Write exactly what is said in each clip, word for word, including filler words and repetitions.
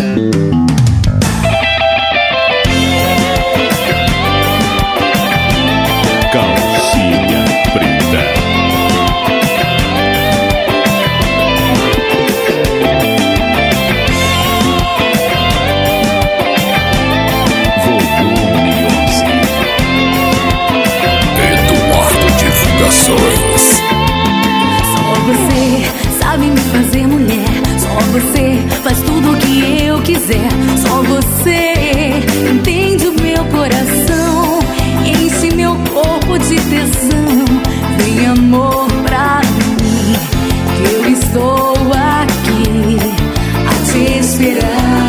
Calcinha preta. Volume onze. Eduardo Divulgações. Só você sabe me fazer mulher. Só você faz tudo o que eu quiser. Só você entende o meu coração, enche meu corpo de tesão. Vem amor pra mim, que eu estou aqui a te esperar.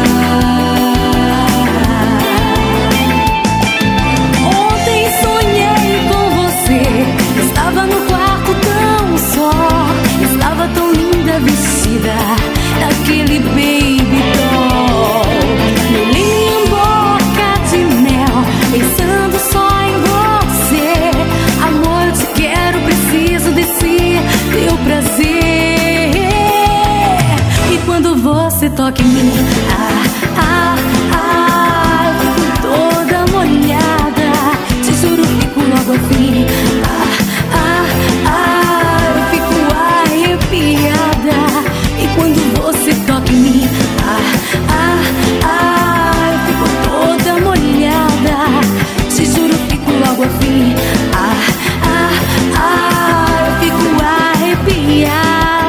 Ontem sonhei com você, estava no quarto tão só, estava tão linda vestida daquele baby doll. Meu lindo boca de mel, pensando só em você. Amor, eu te quero, preciso desse teu prazer. E quando você toca em mim, ah, ah, ah, eu fico toda molhada. Te juro, fico logo afim. Ah, ah, ah, eu fico arrepiada. E quando você toca em mim, ah, ah, ah, eu fico toda molhada. Te juro, fico logo afim. Ah, ah, ah, eu fico arrepiada.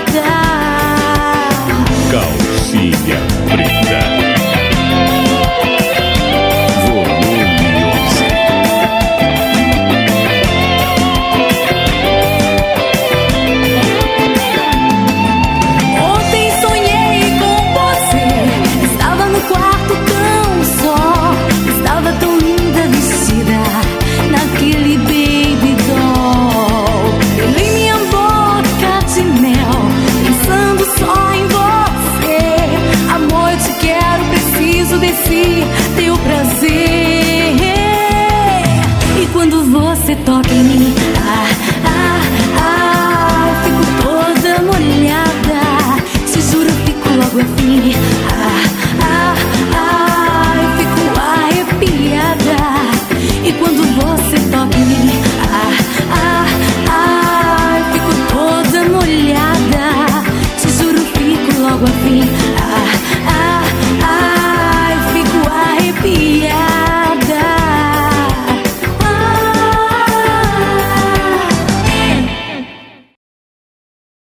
Calcinha preta. Volume onze. Ontem sonhei com você, estava no quarto tão só, estava tão linda vestida naquele baby doll. Eu em minha boca de mel, pensando só em você. Amor, eu te quero, preciso desse teu prazer. E quando você toca em mim, ah, ah, ah, eu fico toda molhada. Te juro, eu fico logo afim. Ah, ah, ah, eu fico arrepiada. E quando você toca em mim, ah, ah, ah, eu fico toda molhada. Te juro, eu fico logo afim.